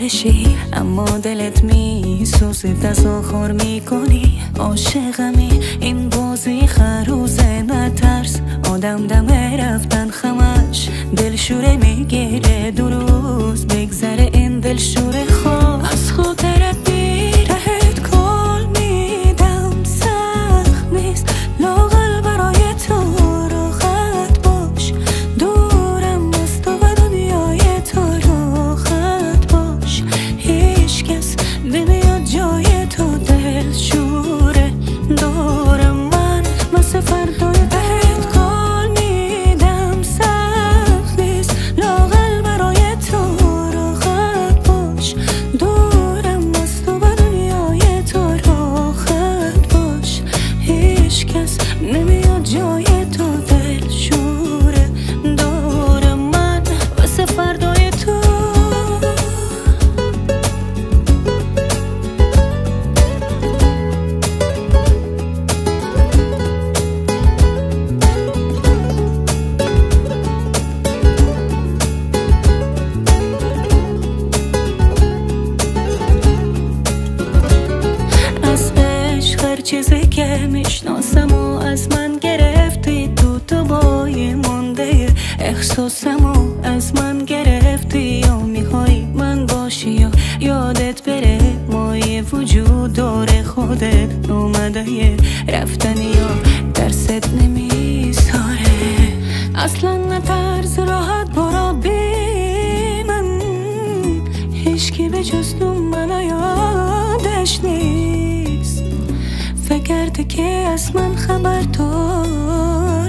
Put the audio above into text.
بشی اما دلت میسوزه تظاهر میکنی عاشقمی. این بازی خروزه نترس آدم دمه رفتن خمش دلشوره میگیره. 2 روز بگذره این دلشوره خواه از خاطرت بیرهت کل میدم. سخت نیست لاغل برای تو راحت باش. دورم از تو و دنیای تو راحت باش. هیچ کس نمیاد جای تو دلشوره. دورم من مثل فردای بهت کل میدم. سخت نیست لاغل برای تو راحت باش. دورم از تو و دنیای تو راحت باش. هیچ کس نمیاد جای تو دلشوره. دورم من مثل فردای تو. هر چیزی که میشناسم و از من گرفتی. تو بای مونده احساسم و از من گرفتی. یا میخوای من باشی یا یادت بره. مای وجود داره خودت اومده رفتنی یا درست نمیساره. اصلا نترس راحت برو بی من. هیچکی به جز تو منو یادش نیست. فکرته که از من خبر تو